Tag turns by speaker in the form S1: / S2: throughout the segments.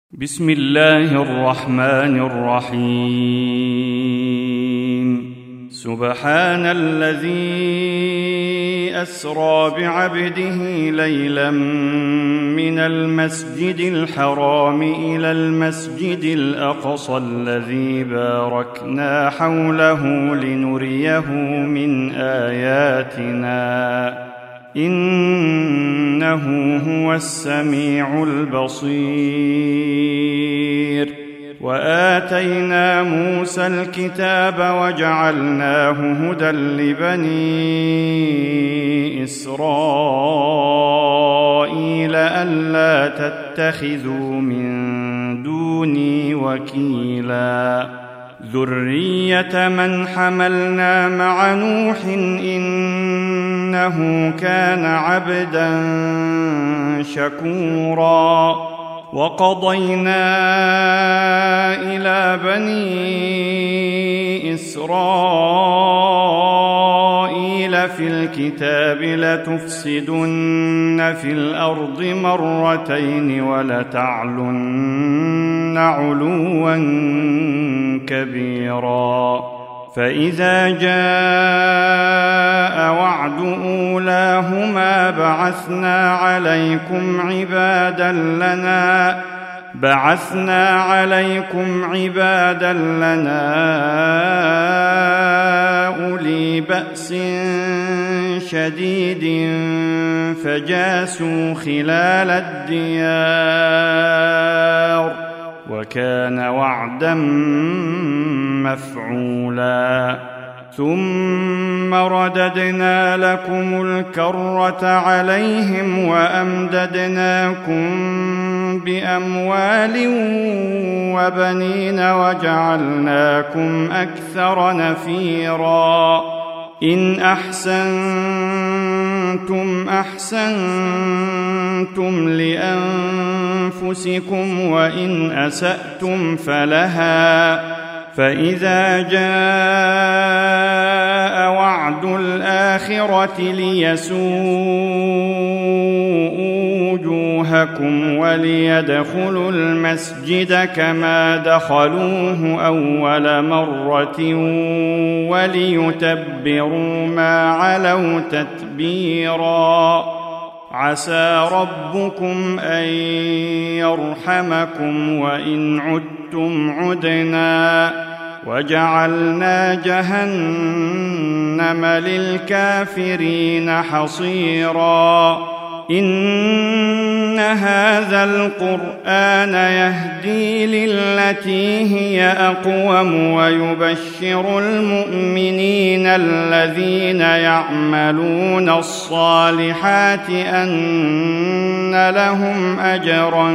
S1: بسم الله الرحمن الرحيم. سبحان الذي أسرى بعبده ليلا من المسجد الحرام إلى المسجد الأقصى الذي باركنا حوله لنريه من آياتنا إنه هو السميع البصير. وآتينا موسى الكتاب وجعلناه هدى لبني إسرائيل ألا تتخذوا من دوني وكيلا ذرية من حملنا مع نوح إنه كان عبدا شكورا. وقضينا إلى بني إسرائيل في الكتاب لتفسدن في الأرض مرتين ولتعلن علوا كبيرا. فإذا جاء وعد أولاهما بعثنا عليكم عبادا لنا أولي بأس شديد فجاسوا خلال الديار وكان وعدا مفعولا. ثم رددنا لكم الكرة عليهم وأمددناكم بأموال وبنين وجعلناكم أكثر نفيرا. إن أحسنتم لأنفسكم وإن أسأتم فلها. فإذا جاء وعد الآخرة ليسوءوا وجوهكم وليدخلوا المسجد كما دخلوه أول مرة وليتبروا ما علوا تتبيرا. عسى ربكم أن يرحمكم وإن عدتم عدنا وجعلنا جهنم للكافرين حصيرا. إن هذا القرآن يهدي للتي هي أقوم ويبشر المؤمنين الذين يعملون الصالحات أن لهم أجرا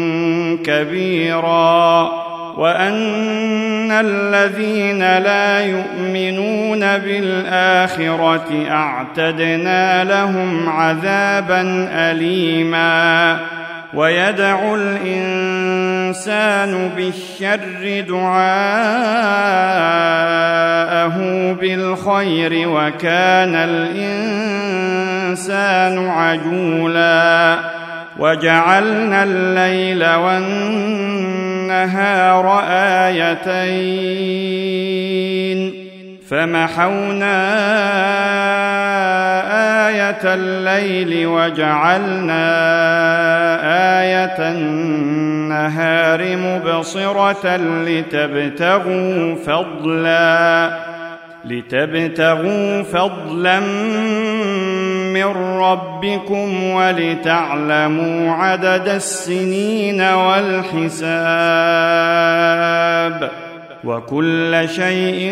S1: كبيرا وأن الذين لا يؤمنون بالآخرة أعتدنا لهم عذابا أليما. ويدعو الإنسان بالشر دعاءه بالخير وكان الإنسان عجولا. وجعلنا الليل والنهار آيتين فمحونا آية الليل وجعلنا آية النهار مبصرة لتبتغوا فضلا من ربكم ولتعلموا عدد السنين والحساب وكل شيء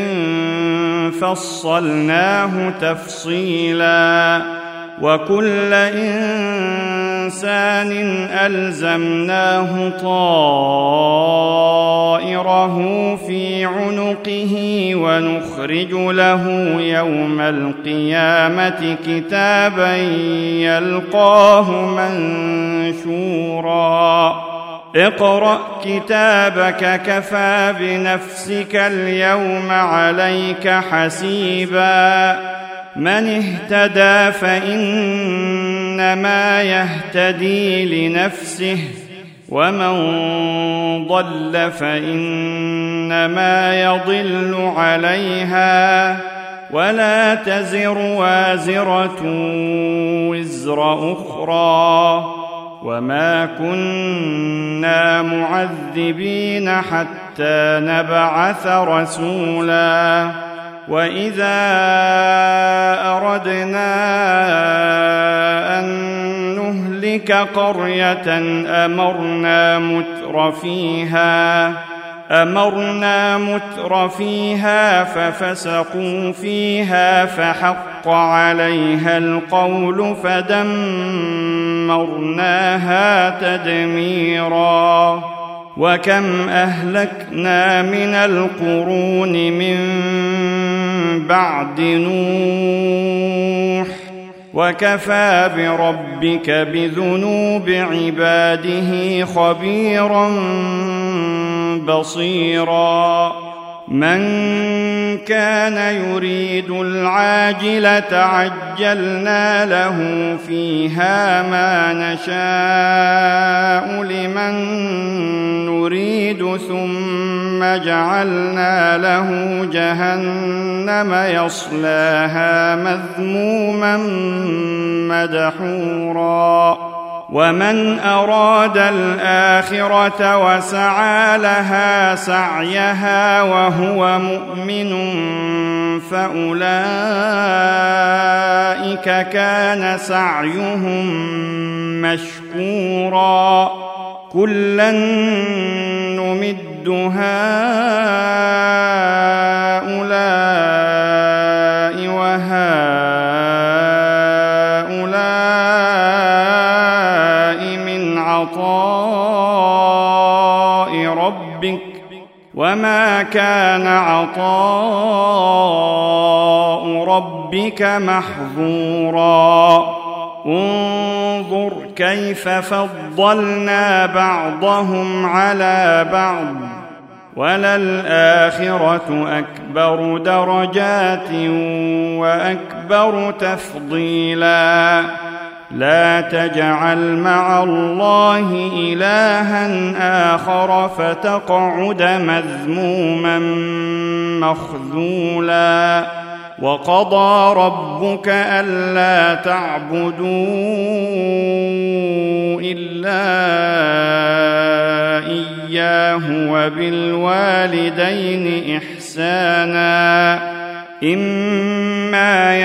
S1: فصلناه تفصيلا. وكل إنسان ألزمناه طائره في عنقه ونخرج له يوم القيامة كتابا يلقاه منشورا. اقرأ كتابك كفى بنفسك اليوم عليك حسيبا. من اهتدى فإنما يهتدي لنفسه ومن ضل فإنما يضل عليها ولا تزر وازرة وزر أخرى وما كنا معذبين حتى نبعث رسولا وإذا أردنا أن نهلك قرية أمرنا متر فيها ففسقوا فيها فحق عليها القول فدمرناها تدميرا وكم أهلكنا من القرون من بعد نوح وكفى بربك بذنوب عباده خبيرا بصيرا من كان يريد العاجلة عجلنا له فيها ما نشاء لمن نريد ثم جعلنا له جهنم يصلاها مذموما مدحورا ومن أراد الآخرة وسعى لها سعيها وهو مؤمن فأولئك كان سعيهم مشكورا كلا نمد هؤلاء وهؤلاء من عطاء ربك وما كان عطاء ربك محظورا انظر كيف فضلنا بعضهم على بعض وللآخرة أكبر درجات وأكبر تفضيلا لا تجعل مع الله إلها آخر فتقعد مذموما مخذولا وقضى ربك ألا تعبدوا إلا إياه وبالوالدين إحسانا إما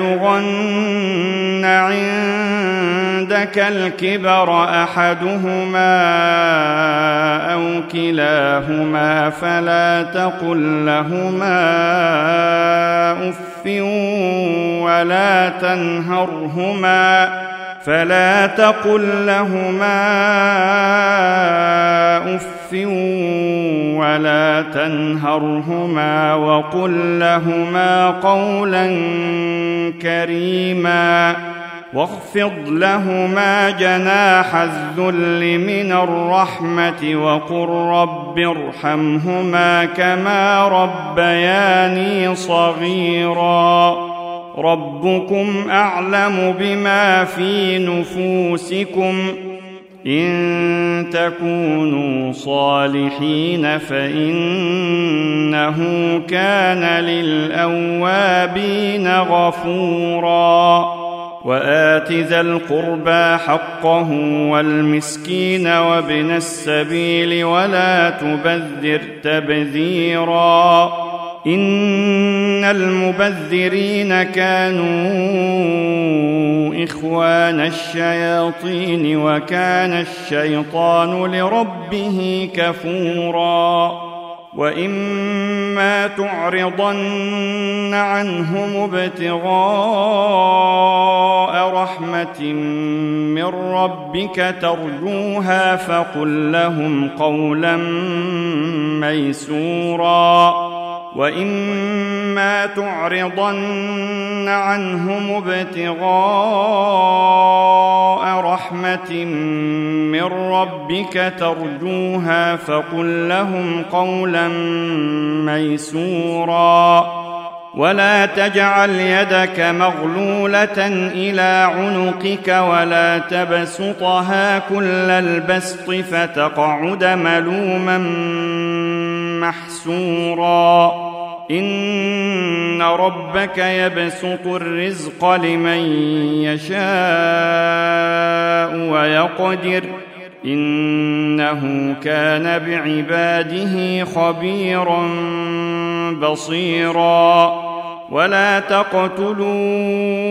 S1: يبلغن عندك الكبر أحدهما أو كلاهما فلا تقل لهما أف ولا تنهرهما وقل لهما قولا كريما واخفض لهما جناح الذل من الرحمة وقل رب ارحمهما كما ربياني صغيرا ربكم أعلم بما في نفوسكم إن تكونوا صالحين فإنه كان للأوابين غفورا وآت ذا القربى حقه والمسكين وابن السبيل ولا تبذر تبذيرا إن المبذرين كانوا إخوان الشياطين وكان الشيطان لربه كفورا وإما تعرضن عنهم ابتغاء رحمة من ربك ترجوها فقل لهم قولا ميسورا وإما تعرضن عنهم ابتغاء رحمة من ربك ترجوها فقل لهم قولا ميسورا ولا تجعل يدك مغلولة إلى عنقك ولا تبسطها كل البسط فتقعد ملوما محسورا إن ربك يبسط الرزق لمن يشاء ويقدر إنه كان بعباده خبيرا بصيرا ولا تقتلوا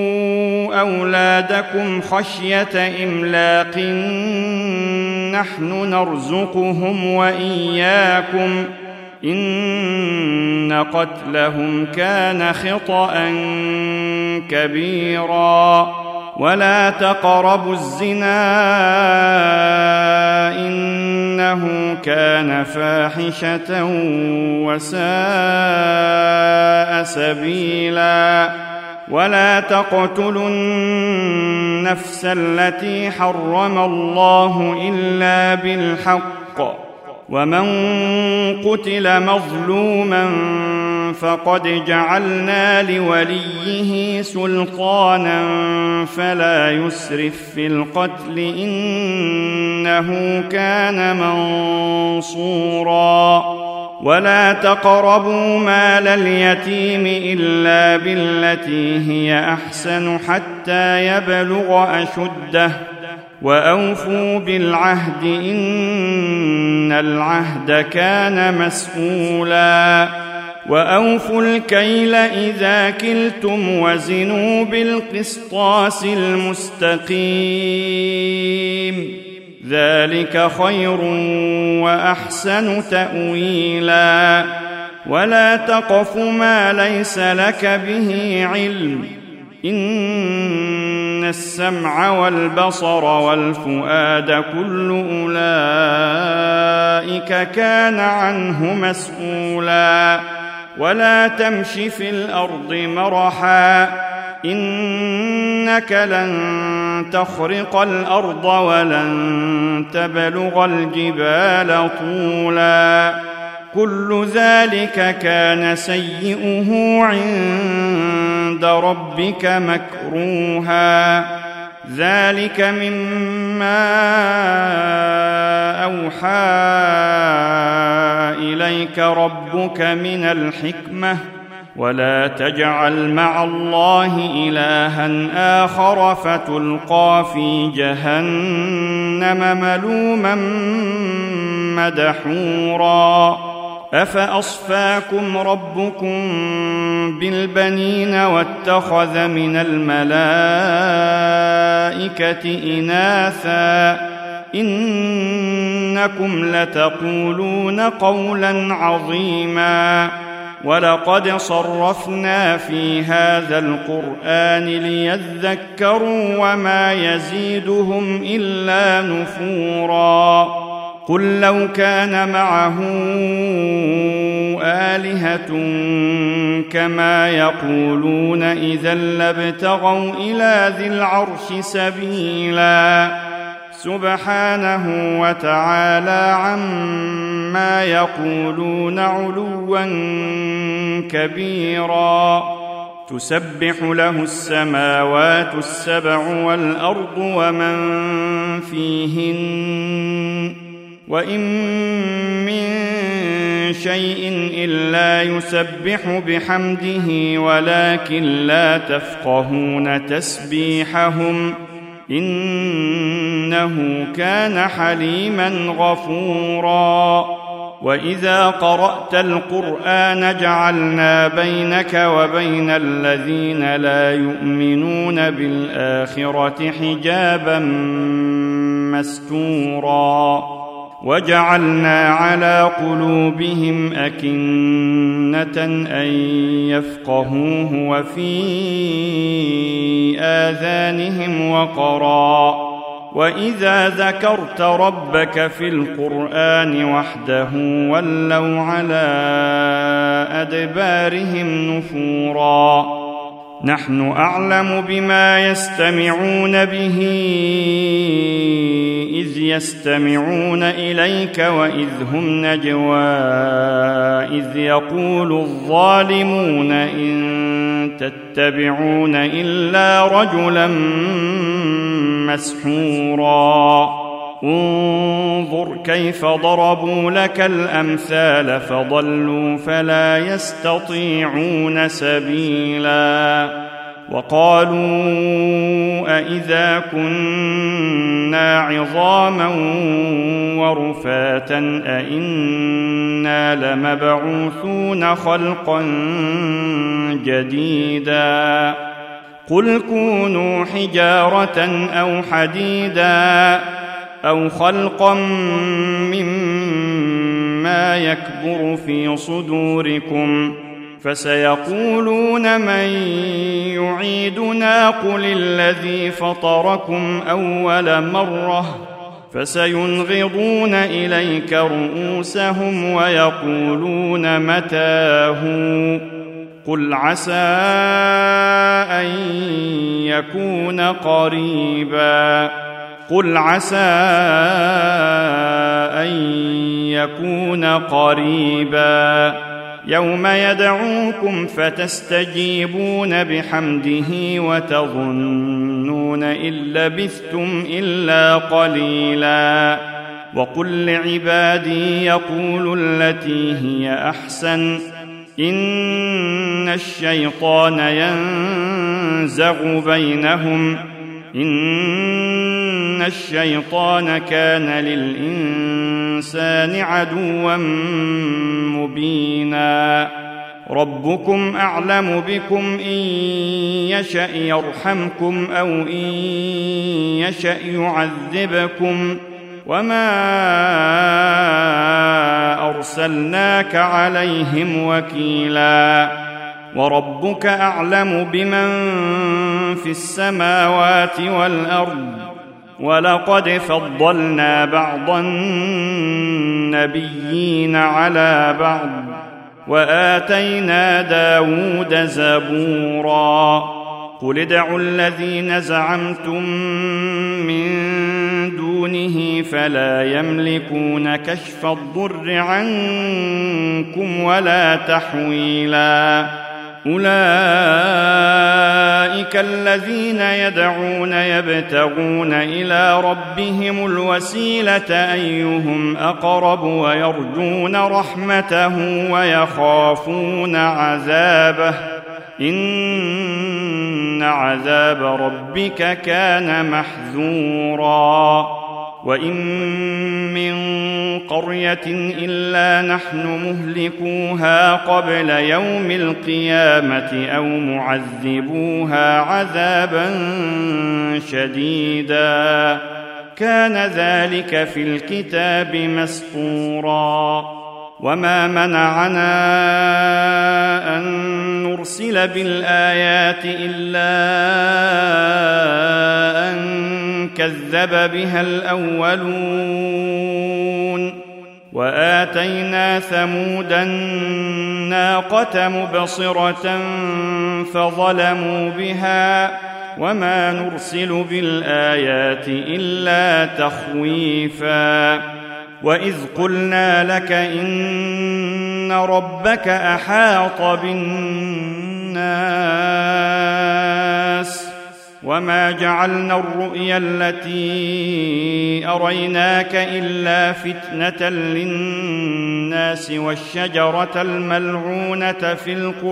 S1: أولادكم خشية إملاق نحن نرزقهم وإياكم إن قتلهم كان خطأ كبيرا ولا تقربوا الزنا إنه كان فاحشة وساء سبيلا ولا تقتلوا النفس التي حرم الله إلا بالحق ومن قتل مظلوما فقد جعلنا لوليه سلطانا فلا يسرف في القتل إنه كان منصورا ولا تقربوا مال اليتيم إلا بالتي هي أحسن حتى يبلغ أشده وأوفوا بالعهد إن العهد كان مسؤولا وأوفوا الكيل إذا كلتم وزنوا بالقسطاس المستقيم ذلك خير وأحسن تأويلا ولا تقف ما ليس لك به علم إن السمع والبصر والفؤاد كل أولئك كان عنه مسؤولا ولا تمش في الأرض مرحا إنك لن تخرق الأرض ولن تبلغ الجبال طولا كل ذلك كان سيئه عند ربك مكروها ذلك مما أوحى إليك ربك من الحكمة ولا تجعل مع الله إلها آخر فتلقى في جهنم ملوما مدحورا أفأصفاكم ربكم بالبنين واتخذ من الملائكة إناثا إنكم لتقولون قولا عظيما ولقد صرفنا في هذا القرآن ليذكروا وما يزيدهم إلا نفورا قل لو كان معه آلهة كما يقولون إذا لابتغوا إلى ذي العرش سبيلا سبحانه وتعالى عما يقولون علوا كبيرا تسبح له السماوات السبع والأرض ومن فيهن وإن من شيء إلا يسبح بحمده ولكن لا تفقهون تسبيحهم إنه كان حليما غفورا وإذا قرأت القرآن جعلنا بينك وبين الذين لا يؤمنون بالآخرة حجابا مستورا وجعلنا على قلوبهم أكنة أن يفقهوه وفي آذانهم وقرا وإذا ذكرت ربك في القرآن وحده ولوا على أدبارهم نفورا نحن أعلم بما يستمعون به إذ يستمعون إليك وإذ هم نجوى إذ يقول الظالمون إن تتبعون إلا رجلا مسحورا انظر كيف ضربوا لك الأمثال فضلوا فلا يستطيعون سبيلا وقالوا أإذا كنا عظاما ورفاتا أإنا لمبعوثون خلقا جديدا قل كونوا حجارة أو حديدا أو خلقا مما يكبر في صدوركم فسيقولون من يعيدنا قل الذي فطركم أول مرة فسينغضون إليك رؤوسهم ويقولون متاه قل عسى أن يكون قريبا قل عسى أن يكون قريبا يوم يدعوكم فتستجيبون بحمده وتظنون إن لبثتم إلا قليلا وقل لعبادي يقولوا التي هي أحسن إن الشيطان ينزغ بينهم إن الشيطان كان للإنسان عدوا مبينا ربكم أعلم بكم إن يشأ يرحمكم أو إن يشأ يعذبكم وما أرسلناك عليهم وكيلا وربك أعلم بمن في السماوات والأرض ولقد فضلنا بعض النبيين على بعض وآتينا داود زبورا قل ادعوا الذين زعمتم من دونه فلا يملكون كشف الضر عنكم ولا تحويلا أولئك الذين يدعون يبتغون إلى ربهم الوسيلة أيهم أقرب ويرجون رحمته ويخافون عذابه إن عذاب ربك كان محذورا وإن من قرية إلا نحن مهلكوها قبل يوم القيامة أو معذبوها عذابا شديدا كان ذلك في الكتاب مسطورا وما منعنا أن نرسل بالآيات إلا أن كذب بها الأولون وآتينا ثمود الناقة مبصرة فظلموا بها وما نرسل بالآيات إلا تخويفا وإذ قلنا لك إن ربك أحاط بالناس وما جعلنا الرؤيا التي أريناك إلا فتنة للناس والشجرة الملعونة في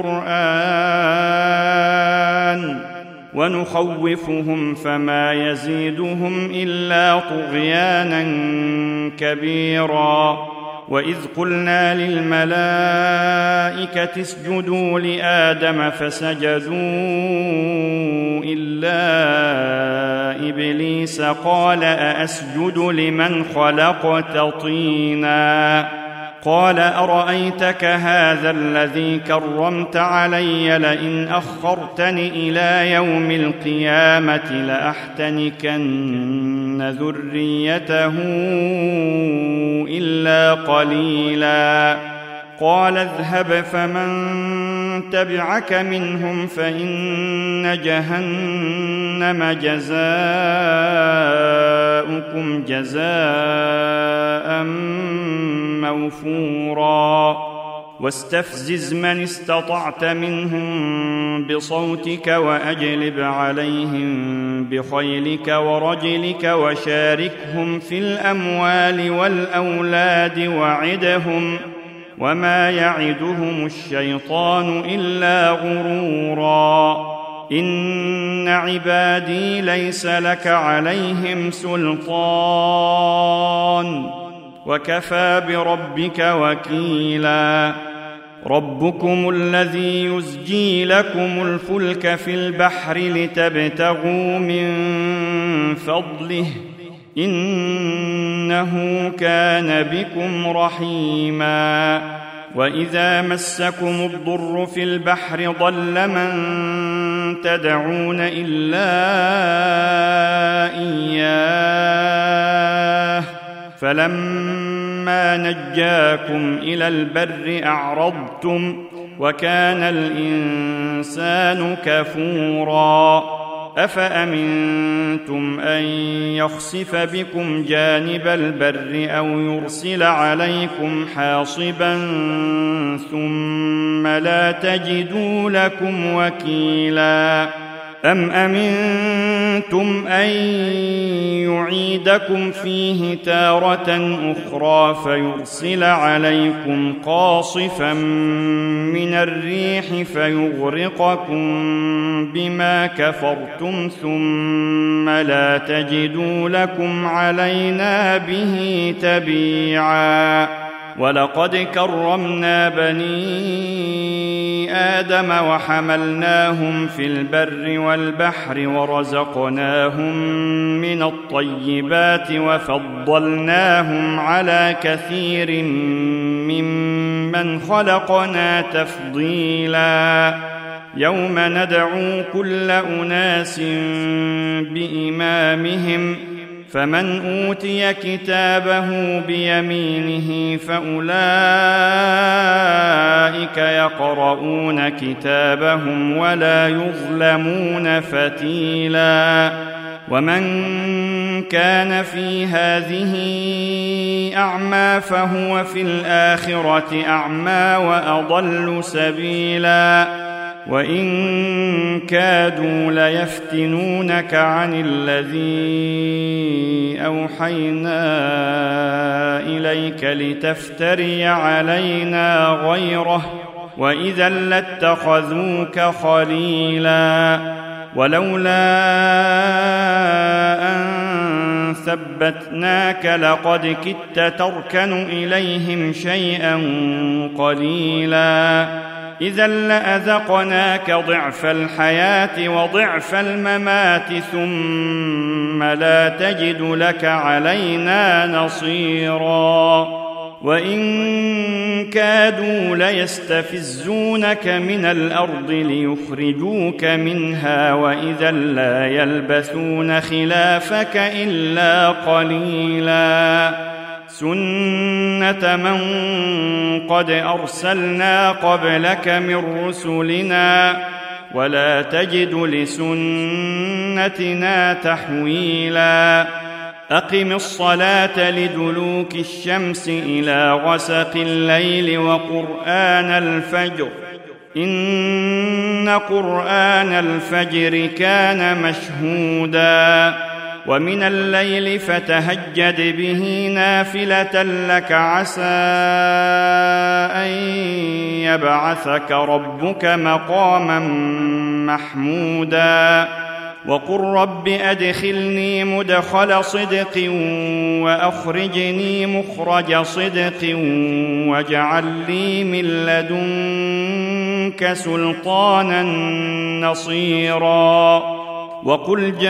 S1: القرآن ونخوفهم فما يزيدهم إلا طغيانا كبيرا وإذ قلنا للملائكة اسجدوا لآدم فسجدوا إلا إبليس قال أأسجد لمن خلقت طينا قال أرأيتك هذا الذي كرمت علي لئن أخرتني إلى يوم القيامة لأحتنكن ذريته إلا قليلا قال اذهب فمن تبعك منهم فإن جهنم جزاؤكم جزاء موفورا واستفزز من استطعت منهم بصوتك وأجلب عليهم بخيلك ورجلك وشاركهم في الأموال والأولاد وعدهم وما يعدهم الشيطان إلا غرورا إن عبادي ليس لك عليهم سلطان وكفى بربك وكيلا ربكم الذي يزجي لكم الفلك في البحر لتبتغوا من فضله إنه كان بكم رحيما وإذا مسكم الضر في البحر ضل من تدعون إلا إياه فلما نجاكم إلى البر أعرضتم وكان الإنسان كفورا أفأمنتم أن يخسف بكم جانب البر أو يرسل عليكم حاصبا ثم لا تجدوا لكم وكيلا أم أمنتم أن يعيدكم فيه تارة أخرى فيرسل عليكم قاصفا من الريح فيغرقكم بما كفرتم ثم لا تجدوا لكم علينا به تبيعا ولقد كرمنا بني آدم وحملناهم في البر والبحر ورزقناهم من الطيبات وفضلناهم على كثير ممن خلقنا تفضيلا يوم ندعو كل أناس بإمامهم فمن أوتي كتابه بيمينه فأولئك يقرؤون كتابهم ولا يظلمون فتيلا ومن كان في هذه أعمى فهو في الآخرة أعمى وأضل سبيلا وإن كادوا ليفتنونك عن الذي أوحينا إليك لتفتري علينا غيره وإذا لاتخذوك خليلا ولولا أن ثبتناك لقد كدت تركن إليهم شيئا قليلا إذا لأذقناك ضعف الحياة وضعف الممات ثم لا تجد لك علينا نصيرا وإن كادوا ليستفزونك من الأرض ليخرجوك منها وإذا لا يلبثون خلافك إلا قليلا سنة من قد أرسلنا قبلك من رسلنا ولا تجد لسنتنا تحويلا أقم الصلاة لدلوك الشمس إلى غسق الليل وقرآن الفجر إن قرآن الفجر كان مشهودا ومن الليل فتهجد به نافلة لك عسى أن يبعثك ربك مقاما محمودا وقل رب أدخلني مدخل صدق وأخرجني مخرج صدق واجعل لي من لدنك سلطانا نصيرا وقل جاء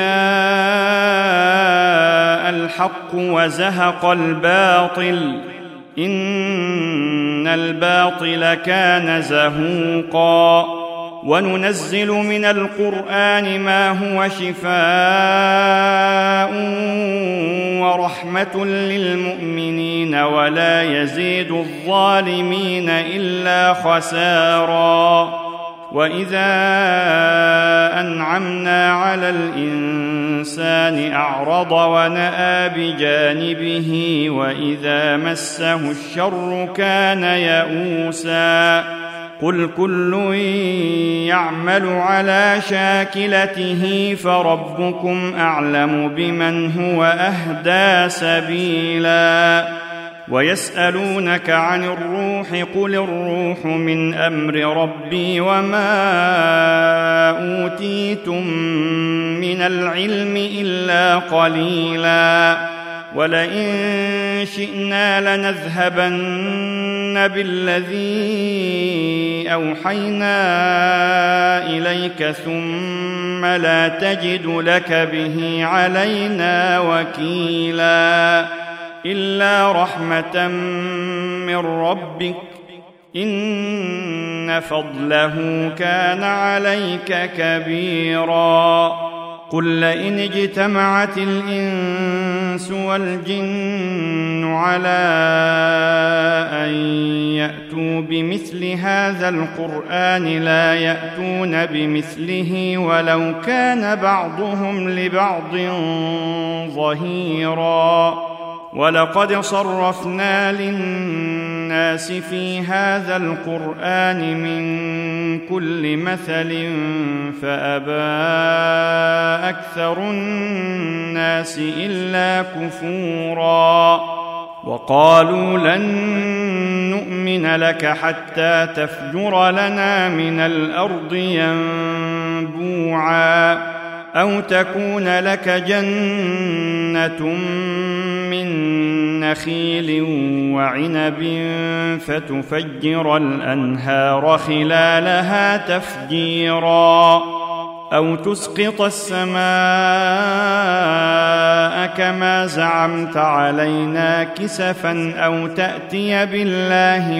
S1: الحق وزهق الباطل إن الباطل كان زهوقا وننزل من القرآن ما هو شفاء ورحمة للمؤمنين ولا يزيد الظالمين إلا خسارا وإذا أنعمنا على الإنسان أعرض ونأى بجانبه وإذا مسه الشر كان يئوسا قل كل يعمل على شاكلته فربكم أعلم بمن هو أهدى سبيلا ويسألونك عن الروح قل الروح من أمر ربي وما أوتيتم من العلم إلا قليلا ولئن شئنا لنذهبن بالذي أوحينا إليك ثم لا تجد لك به علينا وكيلا إلا رحمة من ربك إن فضله كان عليك كبيرا قل لئن اجتمعت الإنس والجن على أن يأتوا بمثل هذا القرآن لا يأتون بمثله ولو كان بعضهم لبعض ظهيرا ولقد صرفنا للناس في هذا القرآن من كل مثل فأبى أكثر الناس إلا كفورا وقالوا لن نؤمن لك حتى تفجر لنا من الأرض ينبوعا أو تكون لك جنة من نخيل وعنب فتفجر الأنهار خلالها تفجيرا أو تسقط السماء كما زعمت علينا كسفا أو تأتي بالله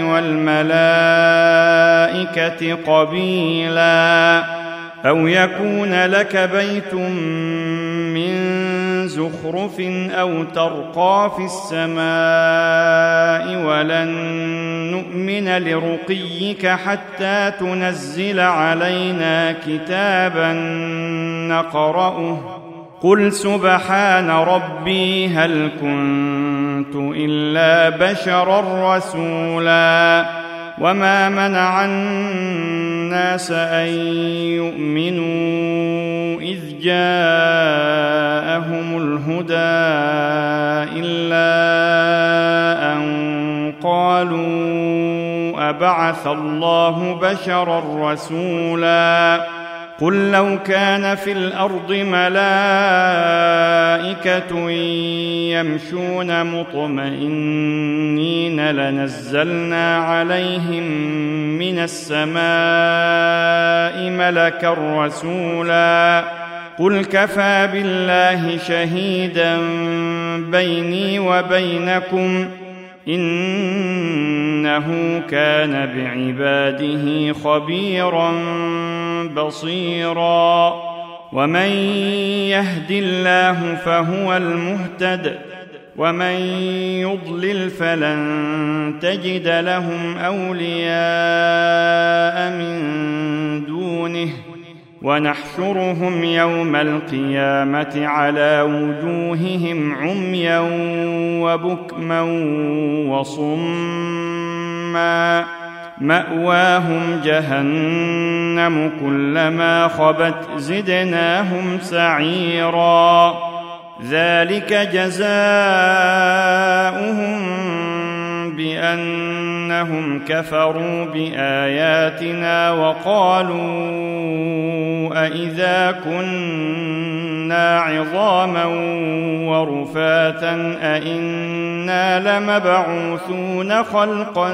S1: والملائكة قبيلا أو يكون لك بيت من زخرف أو ترقى في السماء ولن نؤمن لرقيك حتى تنزل علينا كتابا نقرأه قل سبحان ربي هل كنت إلا بشرا رسولا وما منع الناس أن يؤمنوا إذ جاءهم الهدى إلا أن قالوا أبعث الله بشرا رسولا قل لو كان في الأرض ملائكة يمشون مطمئنين لنزلنا عليهم من السماء ملكا رسولا قل كفى بالله شهيدا بيني وبينكم إنه كان بعباده خبيرا بصيرا ومن يهد الله فهو المهتد ومن يضلل فلن تجد لهم أولياء من دونه ونحشرهم يوم القيامة على وجوههم عميا وبكما وصما مأواهم جهنم كلما خبت زدناهم سعيرا ذلك جزاؤهم بأنهم كفروا بآياتنا وقالوا أإذا كنا عظاما ورفاتا أإنا لمبعوثون خلقا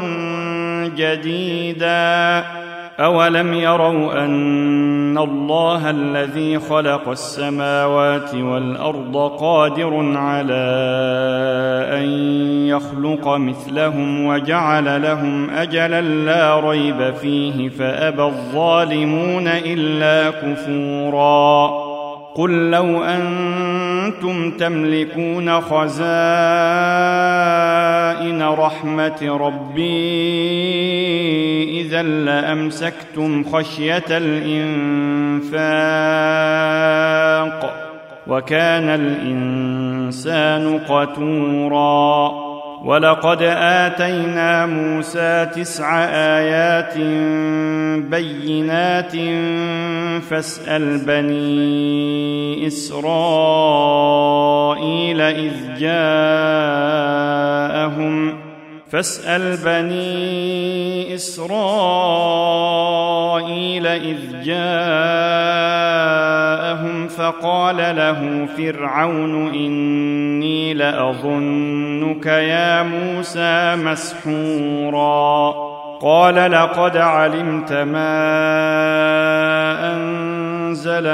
S1: جديدا أولم يروا أن الله الذي خلق السماوات والأرض قادر على أن يخلق مثلهم وجعل لهم أجلا لا ريب فيه فأبى الظالمون إلا كفورا قل لو أنتم تملكون خزائن رحمة ربي إذا لأمسكتم خشية الإنفاق وكان الإنسان قتورا ولقد آتينا موسى 9 آيات بينات فاسأل بني إسرائيل إذ جاءهم فقال له فرعون إني لأظنك يا موسى مسحورا قال لقد علمت ما أنزل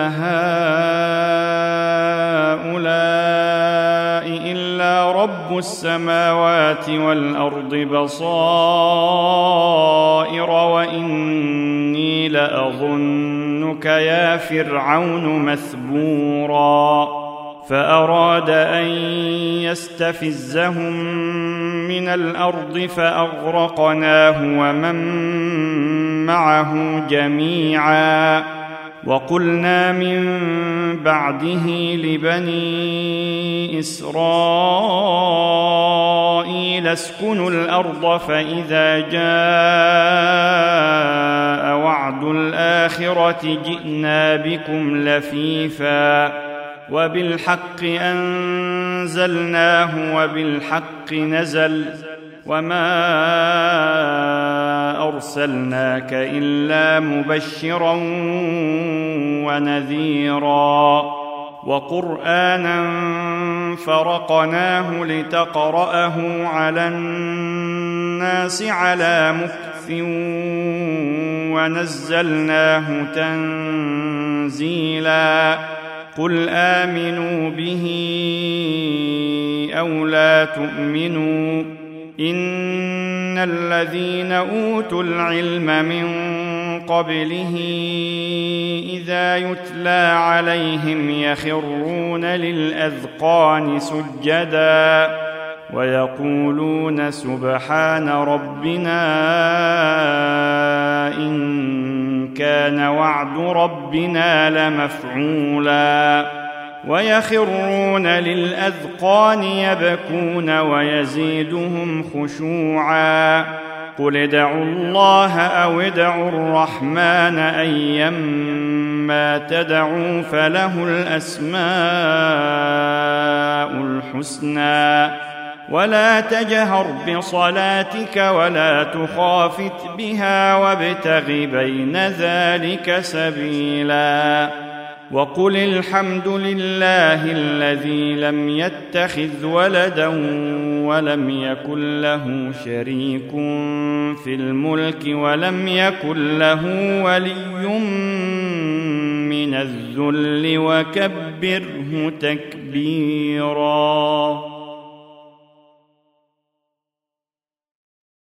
S1: هؤلاء إلا رب السماوات والأرض بصائر وإني لأظنك يا فرعون مثبورا فأراد أن يستفزهم من الأرض فأغرقناه ومن معه جميعا وقلنا من بعده لبني إسرائيل اسكنوا الأرض فإذا جاء وعد الآخرة جئنا بكم لفيفا وبالحق أنزلناه وبالحق نزل وما أرسلناك إلا مبشرا ونذيرا وقرآنا فرقناه لتقرأه على الناس على مكث ونزلناه تنزيلا قل آمنوا به أو لا تؤمنوا إن الذين أوتوا العلم من قبله إذا يتلى عليهم يخرون للأذقان سجدا ويقولون سبحان ربنا إن كان وعد ربنا لمفعولا ويخرون للأذقان يبكون ويزيدهم خشوعا قل ادعوا الله أو ادعوا الرحمن أيما تدعوا فله الأسماء الحسنى ولا تجهر بصلاتك ولا تخافت بها وابتغ بين ذلك سبيلا وقل الحمد لله الذي لم يتخذ ولدا ولم يكن له شريك في الملك ولم يكن له ولي من الذل وكبره تكبيرا.